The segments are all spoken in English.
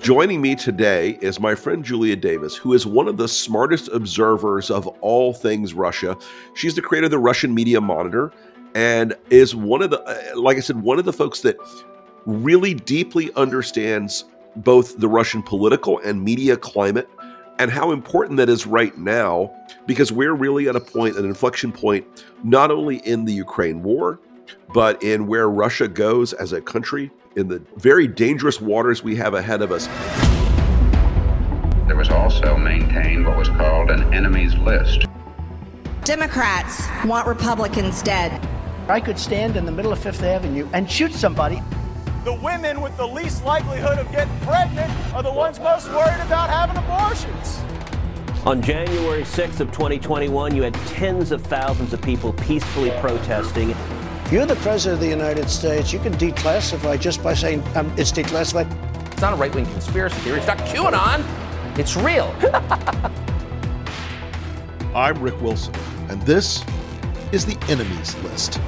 Joining me today is my friend Julia Davis, who is one of the smartest observers of all things Russia. She's the creator of the Russian Media Monitor and is one of the, like I said, one of the folks that really deeply understands both the Russian political and media climate and how important that is right now, because we're really at a point, an inflection point, not only in the Ukraine war, but in where Russia goes as a country, in the very dangerous waters we have ahead of us. There was also maintained what was called an enemies list. Democrats want Republicans dead. I could stand in the middle of Fifth Avenue and shoot somebody. The women with the least likelihood of getting pregnant are the ones most worried about having abortions. On January 6th of 2021, you had tens of thousands of people peacefully protesting. You're the president of the United States. You can declassify just by saying it's declassified. It's not a right-wing conspiracy theory. It's not QAnon. It's real. I'm Rick Wilson, and this is the Enemies List.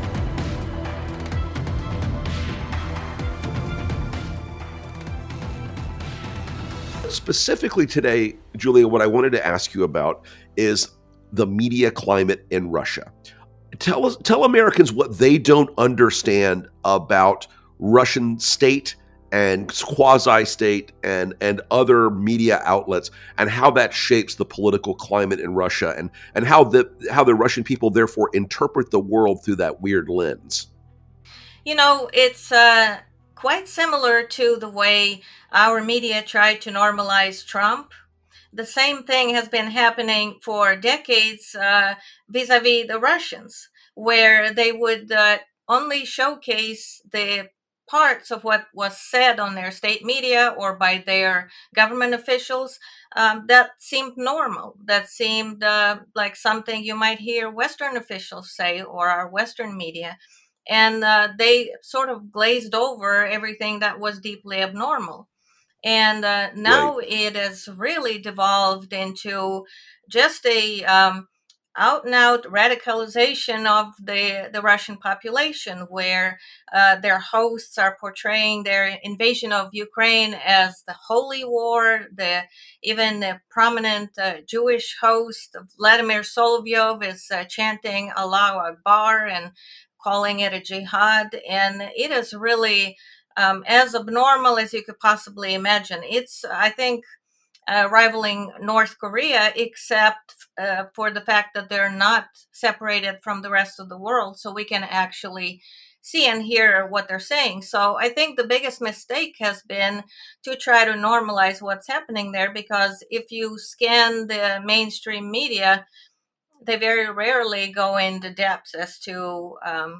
Specifically today, Julia, what I wanted to ask you about is the media climate in Russia. Tell Americans what they don't understand about Russian state and quasi-state and other media outlets, and how that shapes the political climate in Russia, and how the Russian people therefore interpret the world through that weird lens. You know, it's quite similar to the way our media tried to normalize Trump. The same thing has been happening for decades vis-a-vis the Russians, where they would only showcase the parts of what was said on their state media or by their government officials that seemed normal, that seemed like something you might hear Western officials say or our Western media. And they sort of glazed over everything that was deeply abnormal. And now Right. it has really devolved into just a out and out radicalization of the Russian population, where their hosts are portraying their invasion of Ukraine as the holy war. Even the prominent Jewish host, Vladimir Solovyov, is chanting Allahu Akbar and calling it a jihad. And it is really as abnormal as you could possibly imagine. It's, I think, rivaling North Korea, except for the fact that they're not separated from the rest of the world, so we can actually see and hear what they're saying. So I think the biggest mistake has been to try to normalize what's happening there, because if you scan the mainstream media, they very rarely go into depths as to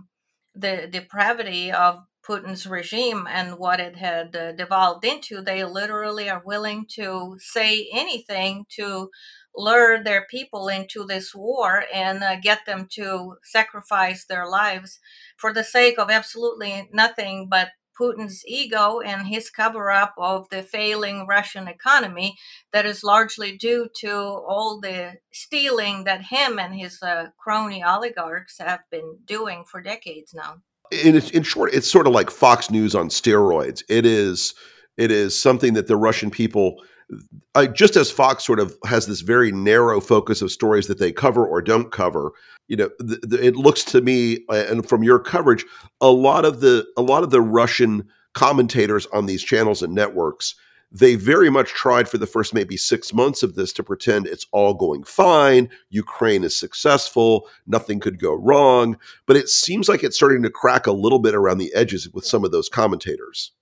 the depravity of Putin's regime and what it had devolved into. They literally are willing to say anything to lure their people into this war and get them to sacrifice their lives for the sake of absolutely nothing but Putin's ego and his cover up of the failing Russian economy that is largely due to all the stealing that him and his crony oligarchs have been doing for decades now. In short, it's sort of like Fox News on steroids. It is something that the Russian people, just as Fox sort of has this very narrow focus of stories that they cover or don't cover. You know, it looks to me, and from your coverage, a lot of the Russian commentators on these channels and networks, they very much tried for the first maybe 6 months of this to pretend it's all going fine. Ukraine is successful. Nothing could go wrong. But it seems like it's starting to crack a little bit around the edges with some of those commentators.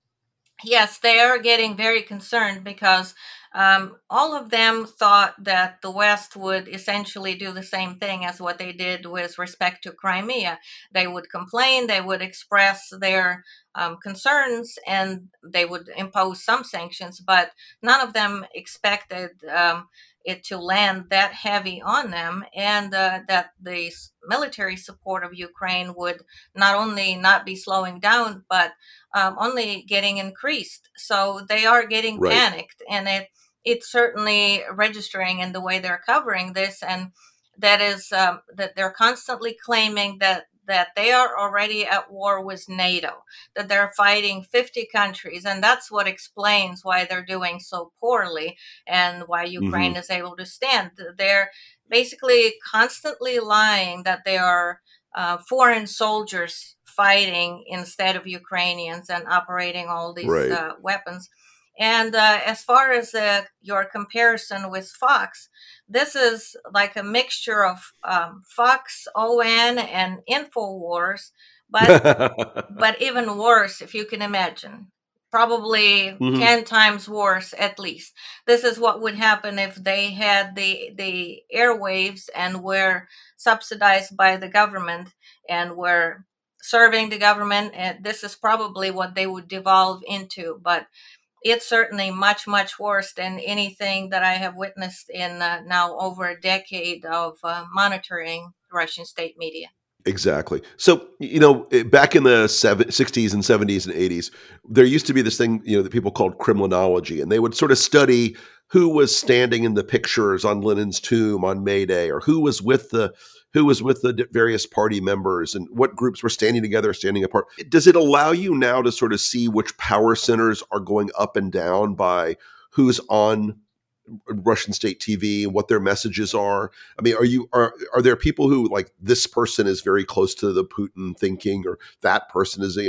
Yes, they are getting very concerned because all of them thought that the West would essentially do the same thing as what they did with respect to Crimea. They would complain, they would express their concerns, and they would impose some sanctions, but none of them expected it to land that heavy on them, and that the military support of Ukraine would not only not be slowing down, but only getting increased. So they are getting Right. panicked, and it's certainly registering in the way they're covering this, and that is that they're constantly claiming that that they are already at war with NATO, that they're fighting 50 countries. And that's what explains why they're doing so poorly and why Ukraine is able to stand. They're basically constantly lying that they are foreign soldiers fighting instead of Ukrainians and operating all these Right. weapons. And as far as your comparison with Fox, this is like a mixture of Fox, ON, and InfoWars, but even worse, if you can imagine. Probably 10 times worse, at least. This is what would happen if they had the airwaves and were subsidized by the government and were serving the government. And this is probably what they would devolve into. But it's certainly much, much worse than anything that I have witnessed in now over a decade of monitoring Russian state media. Exactly. So, back in the 60s and 70s and 80s, there used to be this thing, that people called Kremlinology, and they would sort of study who was standing in the pictures on Lenin's tomb on May Day, or who was with the various party members, and what groups were standing together, standing apart. Does it allow you now to sort of see which power centers are going up and down by who's on Russian state TV and what their messages are? I mean, are there people who, like, this person is very close to the Putin thinking, or that person is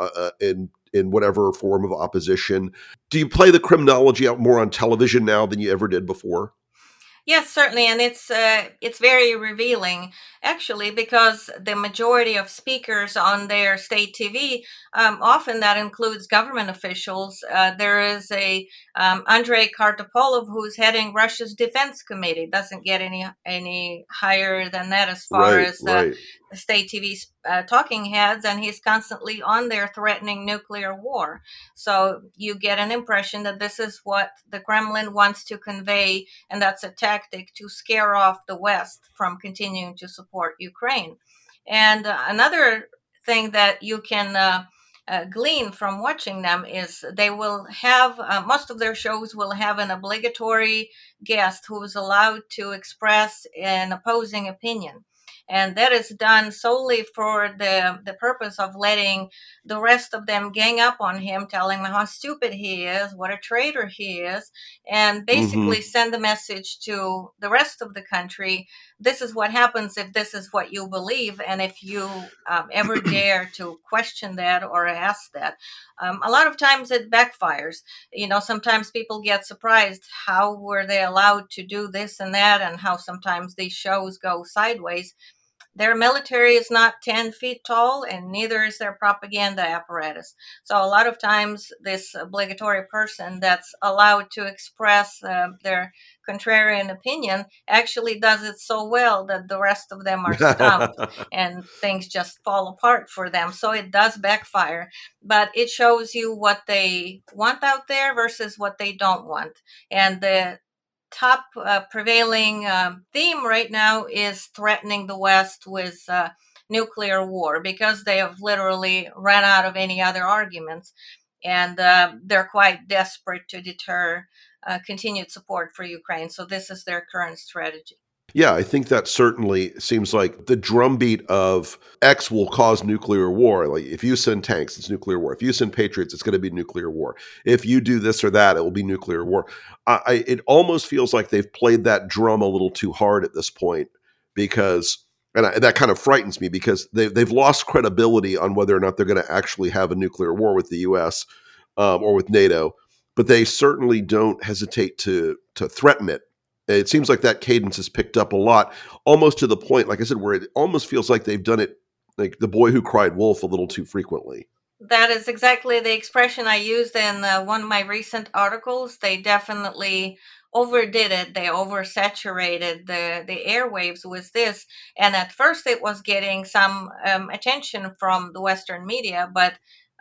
in whatever form of opposition? Do you play the Kremlinology out more on television now than you ever did before? Yes, certainly, and it's very revealing, actually, because the majority of speakers on their state TV, often that includes government officials. There is a Andrei Kartopolov who's heading Russia's Defense Committee. Doesn't get any higher than that as far as the state TV talking heads, and he's constantly on there threatening nuclear war. So you get an impression that this is what the Kremlin wants to convey, and that's a tactic to scare off the West from continuing to support Ukraine. And another thing that you can glean from watching them is they will have, most of their shows will have an obligatory guest who is allowed to express an opposing opinion. And that is done solely for the purpose of letting the rest of them gang up on him, telling him how stupid he is, what a traitor he is, and basically send the message to the rest of the country. This is what happens if this is what you believe, and if you ever dare to question that or ask that. A lot of times it backfires. Sometimes people get surprised how were they allowed to do this and that, and how sometimes these shows go sideways. Their military is not 10 feet tall, and neither is their propaganda apparatus. So a lot of times this obligatory person that's allowed to express their contrarian opinion actually does it so well that the rest of them are stumped and things just fall apart for them. So it does backfire, but it shows you what they want out there versus what they don't want. And the top prevailing theme right now is threatening the West with nuclear war, because they have literally run out of any other arguments, and they're quite desperate to deter continued support for Ukraine. So this is their current strategy. Yeah, I think that certainly seems like the drumbeat of X will cause nuclear war. Like, if you send tanks, it's nuclear war. If you send patriots, it's going to be nuclear war. If you do this or that, it will be nuclear war. It almost feels like they've played that drum a little too hard at this point, because, that kind of frightens me, because they've lost credibility on whether or not they're going to actually have a nuclear war with the U.S. Or with NATO, but they certainly don't hesitate to threaten it. It seems like that cadence has picked up a lot, almost to the point, like I said, where it almost feels like they've done it like the boy who cried wolf a little too frequently. That is exactly the expression I used in one of my recent articles. They definitely overdid it. They oversaturated the airwaves with this. And at first it was getting some attention from the Western media, but,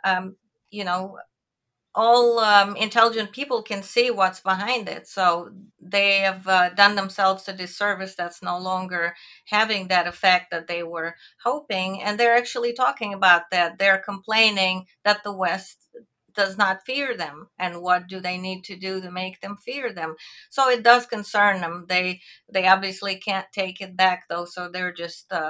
all intelligent people can see what's behind it. So they have done themselves a disservice that's no longer having that effect that they were hoping. And they're actually talking about that. They're complaining that the West does not fear them, and what do they need to do to make them fear them. So it does concern them. They obviously can't take it back, though, so they're just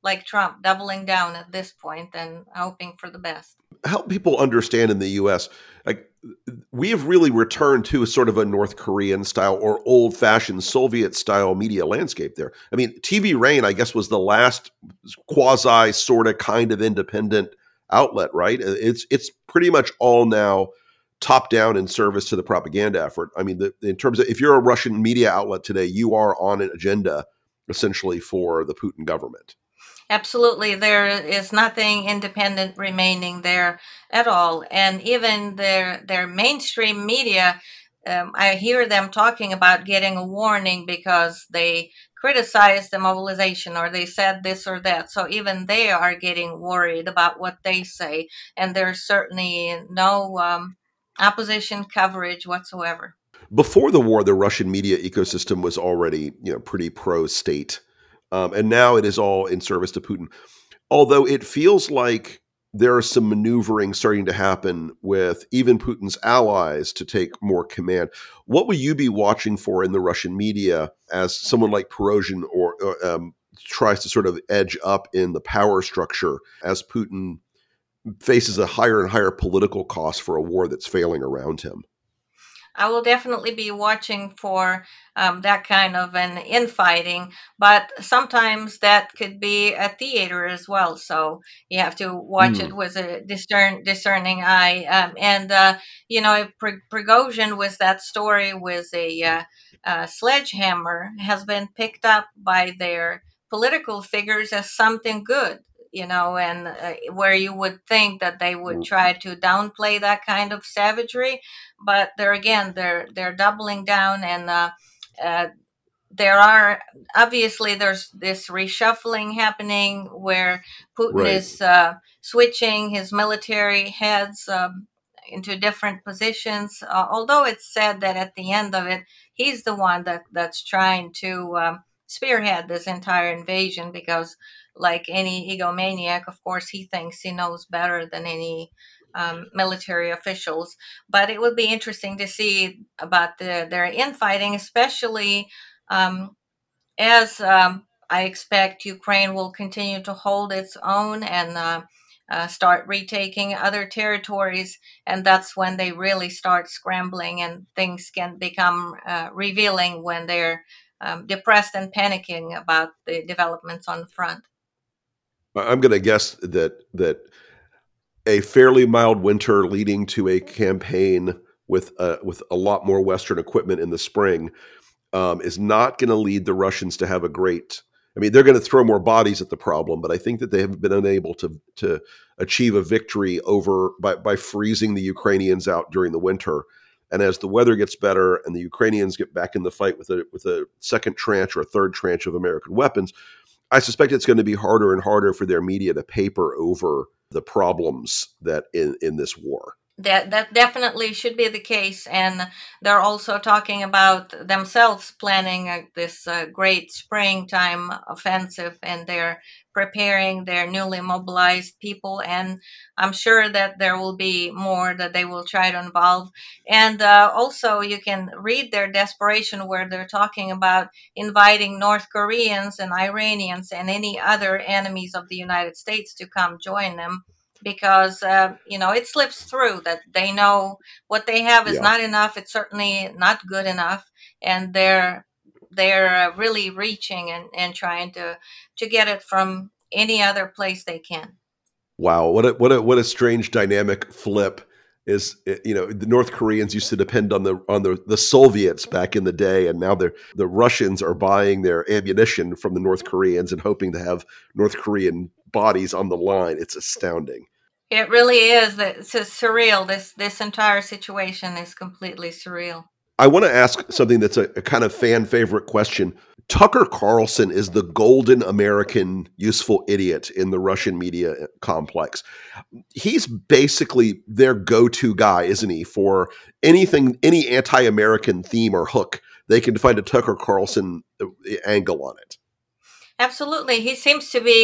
like Trump, doubling down at this point and hoping for the best. Help people understand in the U.S., like, we have really returned to sort of a North Korean style or old-fashioned Soviet style media landscape there. I mean, TV Rain, I guess, was the last quasi sort of kind of independent outlet, right? It's pretty much all now top down in service to the propaganda effort. I mean, in terms of, if you're a Russian media outlet today, you are on an agenda essentially for the Putin government. Absolutely. There is nothing independent remaining there at all. And even their mainstream media, I hear them talking about getting a warning because they criticized the mobilization or they said this or that. So even they are getting worried about what they say. And there's certainly no opposition coverage whatsoever. Before the war, the Russian media ecosystem was already, pretty pro-state. And now it is all in service to Putin. Although it feels like there is some maneuvering starting to happen with even Putin's allies to take more command. What will you be watching for in the Russian media as someone like Prigozhin or tries to sort of edge up in the power structure as Putin faces a higher and higher political cost for a war that's failing around him? I will definitely be watching for that kind of an infighting, but sometimes that could be a theater as well. So you have to watch it with a discerning eye. Prigozhin with that story with a sledgehammer has been picked up by their political figures as something good. And where you would think that they would try to downplay that kind of savagery, but they're doubling down, and there's this reshuffling happening where Putin is switching his military heads into different positions. Although it's said that at the end of it, he's the one that's trying to spearhead this entire invasion because, like any egomaniac, of course, he thinks he knows better than any military officials. But it would be interesting to see about their infighting, especially as I expect Ukraine will continue to hold its own and start retaking other territories. And that's when they really start scrambling and things can become revealing when they're depressed and panicking about the developments on the front. I'm going to guess that a fairly mild winter leading to a campaign with a lot more Western equipment in the spring is not going to lead the Russians to have a great. I mean, they're going to throw more bodies at the problem, but I think that they have been unable to achieve a victory by freezing the Ukrainians out during the winter. And as the weather gets better and the Ukrainians get back in the fight with a second tranche or a third tranche of American weapons, I suspect it's going to be harder and harder for their media to paper over the problems that in this war. That definitely should be the case, and they're also talking about themselves planning this great springtime offensive, and they're preparing their newly mobilized people, and I'm sure that there will be more that they will try to involve. And also you can read their desperation where they're talking about inviting North Koreans and Iranians and any other enemies of the United States to come join them. Because, it slips through that they know what they have is not enough. It's certainly not good enough. And they're really reaching and trying to get it from any other place they can. Wow. What a strange dynamic flip is, the North Koreans used to depend on the Soviets back in the day. And now the Russians are buying their ammunition from the North Koreans and hoping to have North Korean bodies on the line. It's astounding. It really is. It's surreal. This entire situation is completely surreal. I want to ask something that's a kind of fan favorite question. Tucker Carlson is the golden American useful idiot in the Russian media complex. He's basically their go-to guy, isn't he? For anything, any anti-American theme or hook, they can find a Tucker Carlson angle on it. Absolutely. He seems to be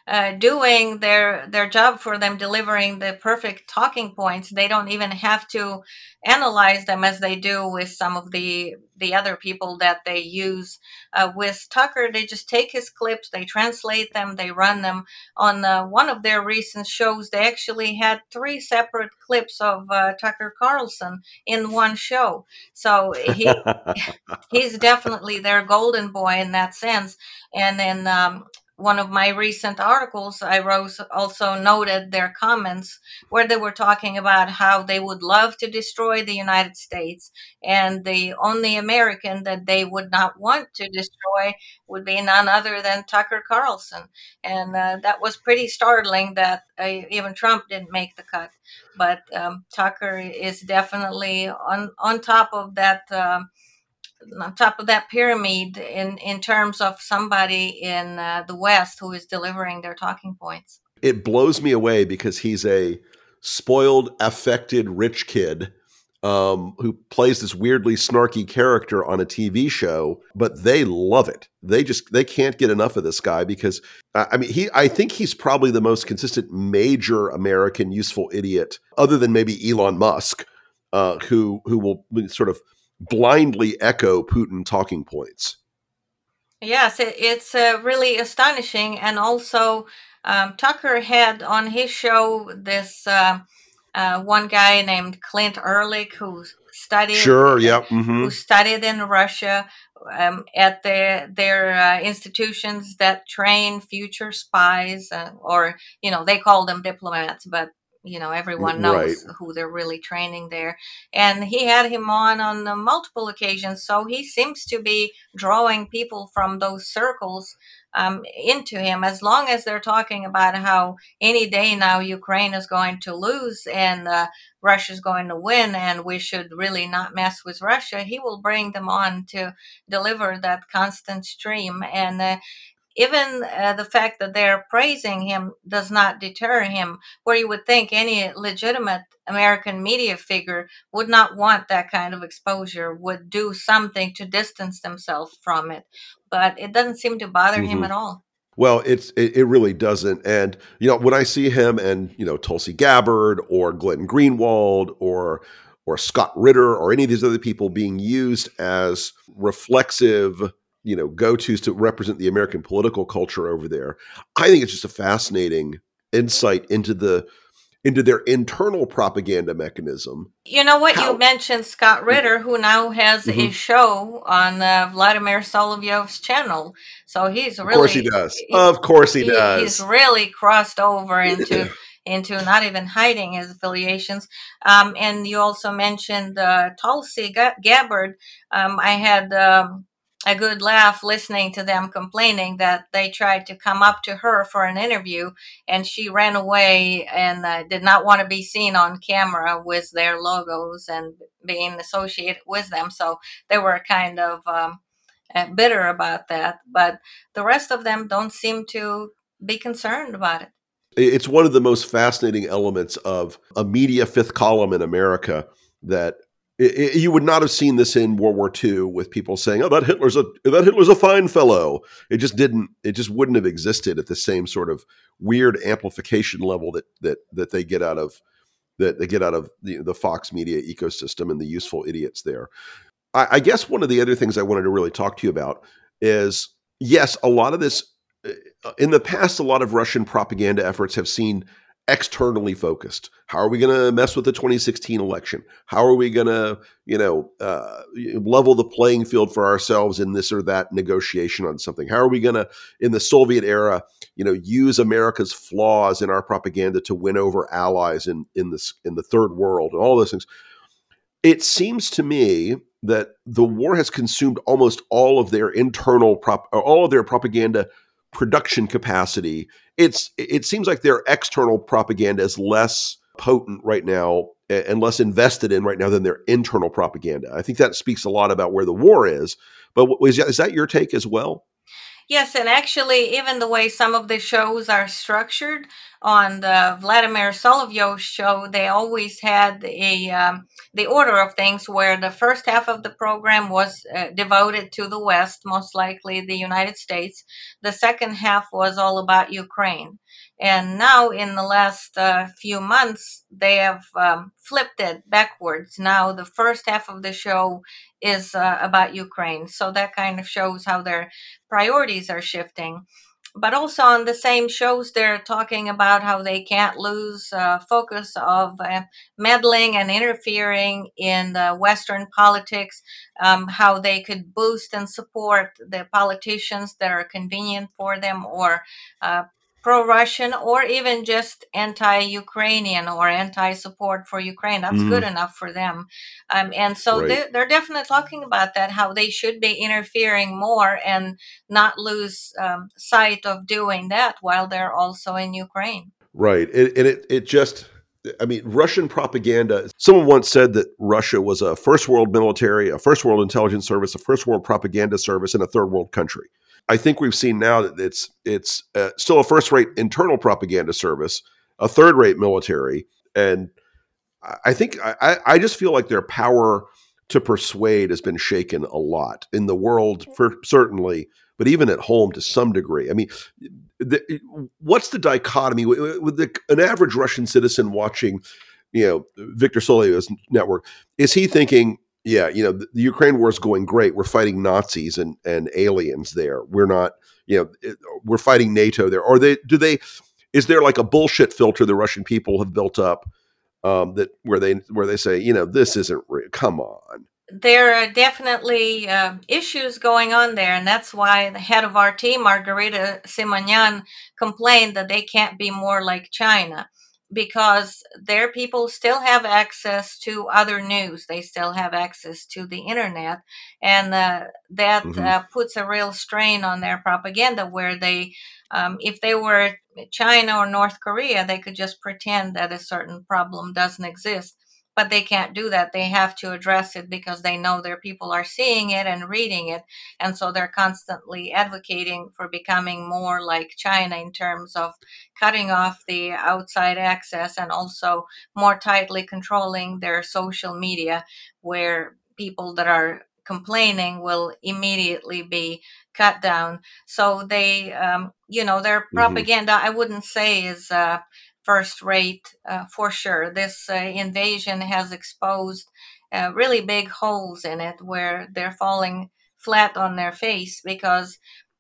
doing their job for them, delivering the perfect talking points. They don't even have to analyze them as they do with some of the other people that they use. With Tucker, they just take his clips, they translate them, they run them. On one of their recent shows, they actually had 3 separate clips of Tucker Carlson in one show. So he's definitely their golden boy in that sense. And then one of my recent articles I wrote also noted their comments where they were talking about how they would love to destroy the United States, and the only American that they would not want to destroy would be none other than Tucker Carlson. And that was pretty startling that even Trump didn't make the cut. But Tucker is definitely on top of that. On top of that pyramid in terms of somebody in the West who is delivering their talking points. It blows me away because he's a spoiled, affected, rich kid who plays this weirdly snarky character on a TV show, but they love it. They can't get enough of this guy because I think he's probably the most consistent major American useful idiot, other than maybe Elon Musk, who will sort of blindly echo Putin talking points. Yes, it's really astonishing. And also, Tucker had on his show this one guy named Clint Ehrlich who studied. Sure, yeah, mm-hmm. Who studied in Russia at their institutions that train future spies, or they call them diplomats, but everyone knows who they're really training there. And he had him on multiple occasions. So he seems to be drawing people from those circles into him, as long as they're talking about how any day now Ukraine is going to lose and Russia's going to win and we should really not mess with Russia. He will bring them on to deliver that constant stream. And even the fact that they're praising him does not deter him, where you would think any legitimate American media figure would not want that kind of exposure, would do something to distance themselves from it. But it doesn't seem to bother him at all. Well, it really doesn't. And, when I see him and, Tulsi Gabbard or Glenn Greenwald or Scott Ritter or any of these other people being used as reflexive go-tos to represent the American political culture over there, I think it's just a fascinating insight into their internal propaganda mechanism. You know what? You mentioned Scott Ritter, who now has a show on Vladimir Solovyov's channel. So he's really... Of course he does. Of course he does. He's really crossed over into not even hiding his affiliations. And you also mentioned Tulsi Gabbard. I had... a good laugh listening to them complaining that they tried to come up to her for an interview and she ran away and did not want to be seen on camera with their logos and being associated with them. So they were kind of bitter about that. But the rest of them don't seem to be concerned about it. It's one of the most fascinating elements of a media fifth column in America that you would not have seen this in World War II with people saying, "Oh, that Hitler's a fine fellow." It just wouldn't have existed at the same sort of weird amplification level that they get out of the Fox media ecosystem and the useful idiots there. I guess one of the other things I wanted to really talk to you about is, yes, a lot of this in the past, a lot of Russian propaganda efforts have seen externally focused. How are we going to mess with the 2016 election? How are we going to, level the playing field for ourselves in this or that negotiation on something? How are we going to, in the Soviet era, use America's flaws in our propaganda to win over allies in the third world and all those things? It seems to me that the war has consumed almost all of their all of their propaganda production capacity. It seems like their external propaganda is less potent right now and less invested in right now than their internal propaganda. I think that speaks a lot about where the war is. But is that your take as well? Yes, and actually, even the way some of the shows are structured on the Vladimir Solovyov show, they always had the order of things where the first half of the program was devoted to the West, most likely the United States. The second half was all about Ukraine. And now, in the last few months, they have flipped it backwards. Now, the first half of the show is about Ukraine. So that kind of shows how their priorities are shifting. But also on the same shows, they're talking about how they can't lose focus of meddling and interfering in the Western politics, how they could boost and support the politicians that are convenient for them, or pro-Russian, or even just anti-Ukrainian or anti-support for Ukraine. That's good enough for them. And so Right. they're definitely talking about that, how they should be interfering more and not lose sight of doing that while they're also in Ukraine. Right. It just, I mean, Russian propaganda. Someone once said that Russia was a first world military, a first world intelligence service, a first world propaganda service, and a third world country. I think we've seen now that it's still a first rate internal propaganda service, a third rate military, and I think I just feel like their power to persuade has been shaken a lot in the world, for certainly, but even at home to some degree. I mean, what's the dichotomy with an average Russian citizen watching, Victor Solovyov's network? Is he thinking, yeah, the Ukraine war is going great. We're fighting Nazis and aliens there. We're not, we're fighting NATO there. Or is there like a bullshit filter the Russian people have built up that where they say, this isn't real. Come on. There are definitely issues going on there, and that's why the head of our team, Margarita Simonyan, complained that they can't be more like China, because their people still have access to other news. They still have access to the internet, and that puts a real strain on their propaganda, where they, if they were China or North Korea, they could just pretend that a certain problem doesn't exist. But they can't do that. They have to address it because they know their people are seeing it and reading it. And so they're constantly advocating for becoming more like China in terms of cutting off the outside access, and also more tightly controlling their social media, where people that are complaining will immediately be cut down. So they, their propaganda, I wouldn't say is first rate for sure. This invasion has exposed really big holes in it, where they're falling flat on their face, because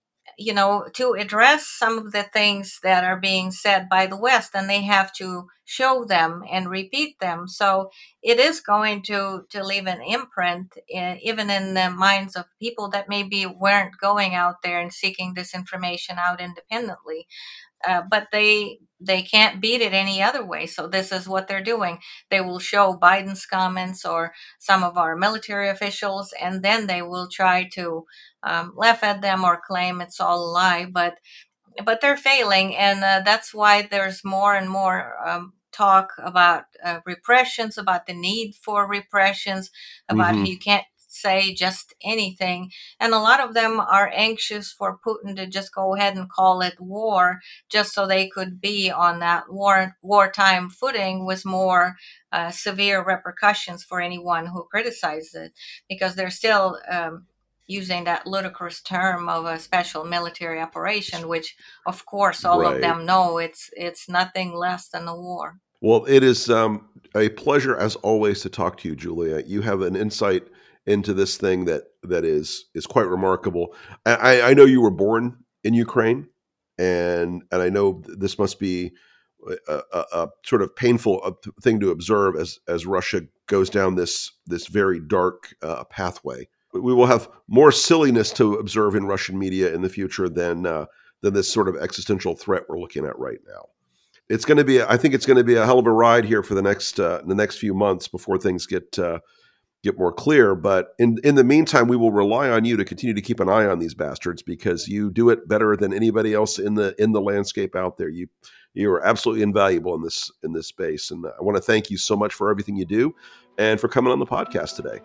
to address some of the things that are being said by the West, and they have to show them and repeat them. So it is going to leave an imprint, even in the minds of people that maybe weren't going out there and seeking this information out independently. But they can't beat it any other way. So this is what they're doing. They will show Biden's comments or some of our military officials, and then they will try to laugh at them or claim it's all a lie. But they're failing, and that's why there's more and more talk about repressions, about the need for repressions, about how you can't say just anything. And a lot of them are anxious for Putin to just go ahead and call it war, just so they could be on that wartime footing with more severe repercussions for anyone who criticizes it, because they're still using that ludicrous term of a special military operation, which of course all of them know it's nothing less than a war. Well, it is a pleasure as always to talk to you, Julia. You have an insight into this thing that is quite remarkable. I know you were born in Ukraine, and I know this must be a sort of painful thing to observe as Russia goes down this very dark pathway. We will have more silliness to observe in Russian media in the future than this sort of existential threat we're looking at right now. It's going to be, I think it's going to be a hell of a ride here for the next few months before things get more clear. But in the meantime, we will rely on you to continue to keep an eye on these bastards, because you do it better than anybody else in the landscape out there. You are absolutely invaluable in this space, and I want to thank you so much for everything you do and for coming on the podcast today.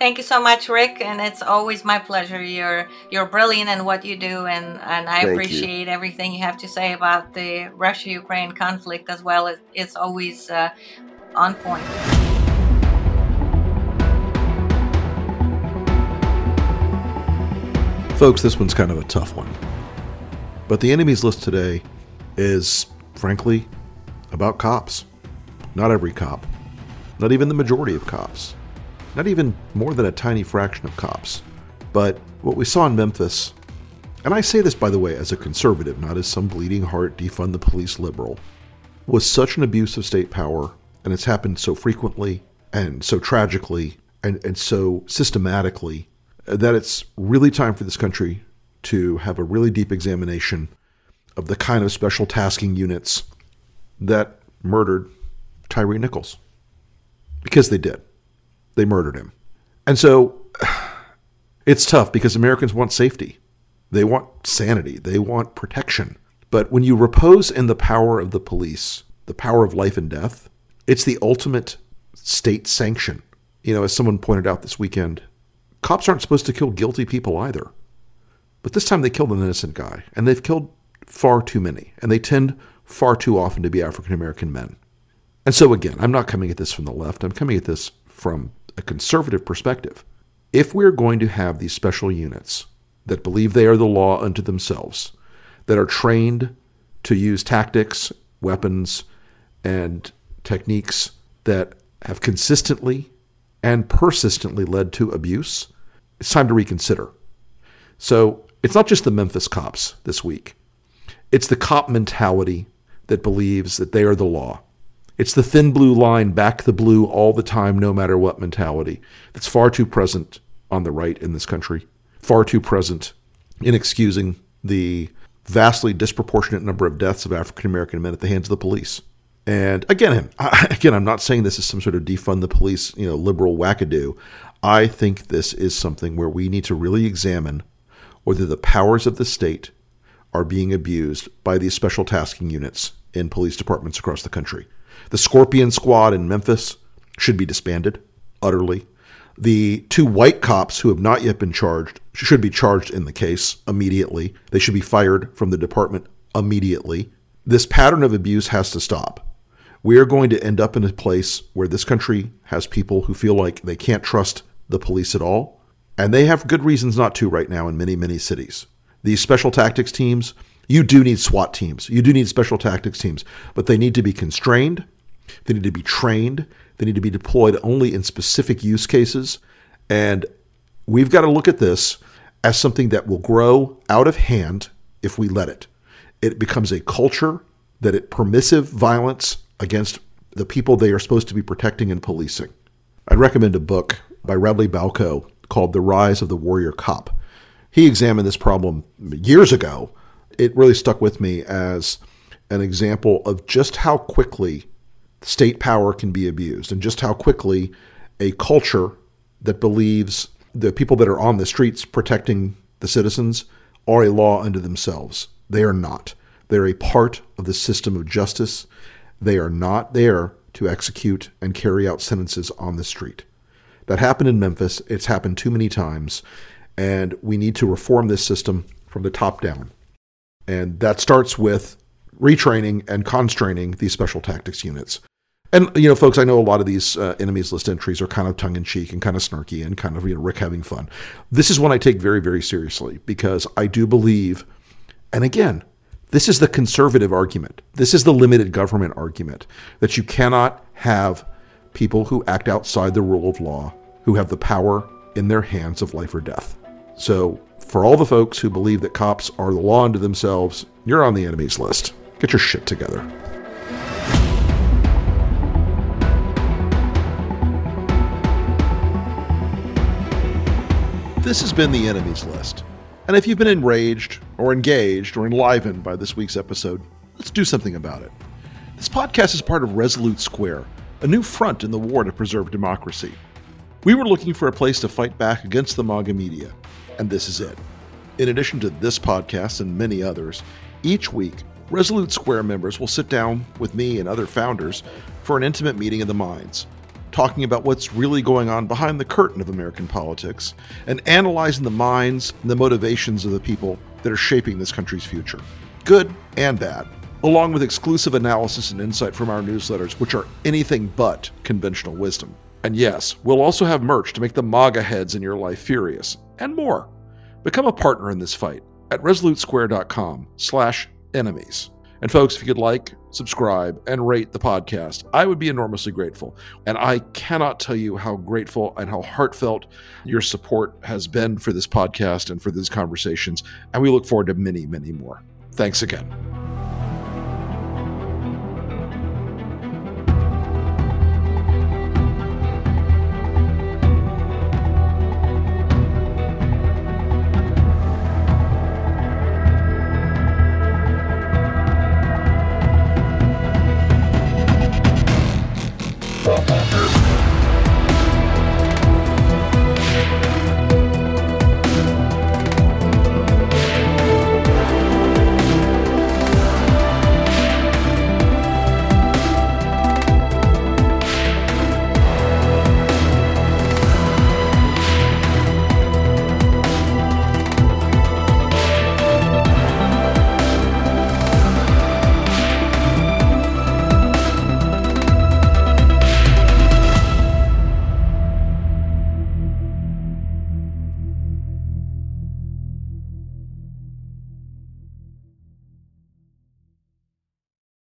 Thank you so much, Rick, and it's always my pleasure. You're brilliant in what you do, and I appreciate everything you have to say about the Russia-Ukraine conflict as well. It's always on point. Folks, this one's kind of a tough one. But the enemies list today is, frankly, about cops. Not every cop. Not even the majority of cops. Not even more than a tiny fraction of cops. But what we saw in Memphis, and I say this, by the way, as a conservative, not as some bleeding heart defund the police liberal, was such an abuse of state power, and it's happened so frequently and so tragically and so systematically that it's really time for this country to have a really deep examination of the kind of special tasking units that murdered Tyre Nichols. Because they did. They murdered him. And so it's tough because Americans want safety. They want sanity. They want protection. But when you repose in the power of the police, the power of life and death, it's the ultimate state sanction. You know, as someone pointed out this weekend, cops aren't supposed to kill guilty people either. But this time they killed an innocent guy, and they've killed far too many, and they tend far too often to be African-American men. And so again, I'm not coming at this from the left. I'm coming at this from a conservative perspective. If we're going to have these special units that believe they are the law unto themselves, that are trained to use tactics, weapons, and techniques that have consistently and persistently led to abuse, it's time to reconsider. So it's not just the Memphis cops this week. It's the cop mentality that believes that they are the law. It's the thin blue line, back the blue all the time, no matter what mentality that's far too present on the right in this country, far too present in excusing the vastly disproportionate number of deaths of African-American men at the hands of the police. And again, I'm not saying this is some sort of defund the police, liberal wackadoo. I think this is something where we need to really examine whether the powers of the state are being abused by these special tasking units in police departments across the country. The Scorpion Squad in Memphis should be disbanded utterly. The 2 white cops who have not yet been charged should be charged in the case immediately. They should be fired from the department immediately. This pattern of abuse has to stop. We are going to end up in a place where this country has people who feel like they can't trust the police at all, and they have good reasons not to right now in many, many cities. These special tactics teams, you do need SWAT teams. You do need special tactics teams, but they need to be constrained. They need to be trained. They need to be deployed only in specific use cases. And we've got to look at this as something that will grow out of hand if we let it. It becomes a culture that it permissive violence against the people they are supposed to be protecting and policing. I'd recommend a book by Radley Balco called The Rise of the Warrior Cop. He examined this problem years ago. It really stuck with me as an example of just how quickly state power can be abused and just how quickly a culture that believes the people that are on the streets protecting the citizens are a law unto themselves. They are not. They're a part of the system of justice. They are not there to execute and carry out sentences on the street. That happened in Memphis. It's happened too many times. And we need to reform this system from the top down. And that starts with retraining and constraining these special tactics units. And, folks, I know a lot of these enemies list entries are kind of tongue-in-cheek and kind of snarky and kind of, Rick having fun. This is one I take very, very seriously because I do believe, and again, this is the conservative argument. This is the limited government argument, that you cannot have people who act outside the rule of law, who have the power in their hands of life or death. So for all the folks who believe that cops are the law unto themselves, you're on the enemies list. Get your shit together. This has been the enemies list. And if you've been enraged or engaged or enlivened by this week's episode, let's do something about it. This podcast is part of Resolute Square, a new front in the war to preserve democracy. We were looking for a place to fight back against the MAGA media, and this is it. In addition to this podcast and many others, each week, Resolute Square members will sit down with me and other founders for an intimate meeting of the minds, talking about what's really going on behind the curtain of American politics and analyzing the minds and the motivations of the people that are shaping this country's future, good and bad, along with exclusive analysis and insight from our newsletters, which are anything but conventional wisdom. And yes, we'll also have merch to make the MAGA heads in your life furious, and more. Become a partner in this fight at resolutesquare.com/enemies. And folks, if you could like, subscribe, and rate the podcast, I would be enormously grateful. And I cannot tell you how grateful and how heartfelt your support has been for this podcast and for these conversations. And we look forward to many, many more. Thanks again.